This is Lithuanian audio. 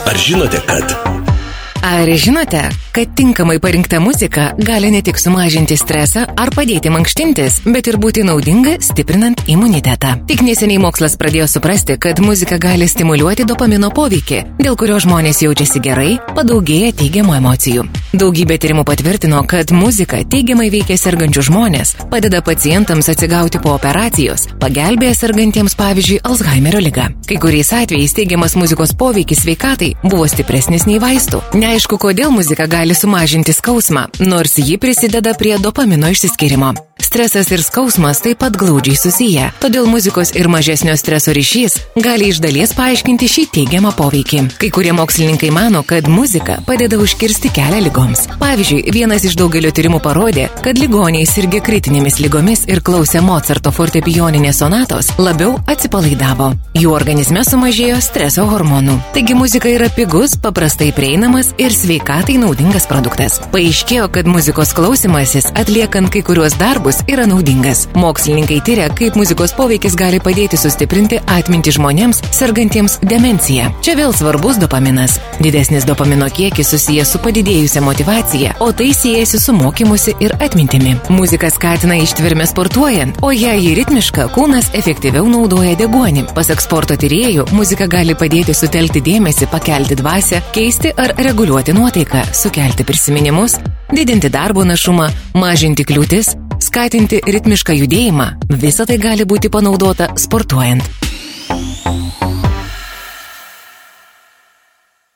Ar žinote, Ar žinote, kad tinkamai parinkta muzika gali ne tik sumažinti stresą ar padėti mankštintis, bet ir būti naudinga stiprinant imunitetą. Tik neseniai mokslas pradėjo suprasti, kad muzika gali stimuliuoti dopamino poveikį, dėl kurio žmonės jaučiasi gerai, padaugėja teigiamų emocijų. Daugybė tyrimų patvirtino, kad muzika teigiamai veikia sergančių žmonės, padeda pacientams atsigauti po operacijos, pagelbėja sergantiems pavyzdžiui Alzheimerio liga. Kai kuriais atvejais teigiamas muzikos poveikis sveikatai buvo stipresnis nei vaistų. Neaišku, kodėl muzika gali sumažinti skausmą, nors ji prisideda prie dopamino išsiskyrimo. Stresas ir skausmas taip pat glaudžiai susiję, todėl muzikos ir mažesnio streso ryšys gali iš dalies paaiškinti šį teigiamą poveikį. Kai kurie mokslininkai mano, kad muzika padeda užkirsti kelią ligoms. Pavyzdžiui, vienas iš daugelio tyrimų parodė, kad ligoniai sirgę kritinėmis ligomis ir klausę Mozarto fortepijoninės sonatos labiau atsipalaidavo. Jų organizme sumažėjo streso hormonų. Taigi muzika yra pigus, paprastai prieinamas ir sveikatai naudingas produktas. Paaiškėjo, kad muzikos klausymasis atliekant kai kuriuos darbus yra naudingas. Mokslininkai tyria, kaip muzikos poveikis gali padėti sustiprinti atmintį žmonėms sergantiems demencija. Čia vėl svarbus dopaminas. Didesnis dopamino kiekis susijęs su padidėjusia motyvacija, o tai siejasi su mokymusi ir atmintimi. Muzika skatina ištvermę sportuojant, o jei ji ritmiška, kūnas efektyviau naudoja deguonį. Pasak sporto tyrėjų, muzika gali padėti sutelkti dėmesį, pakelti dvasią, keisti ar reguliuoti nuotaiką, sukelti prisiminimus, didinti darbo našumą, mažinti kliūtis, skatinti ritmišką judėjimą. Visa tai gali būti panaudota sportuojant.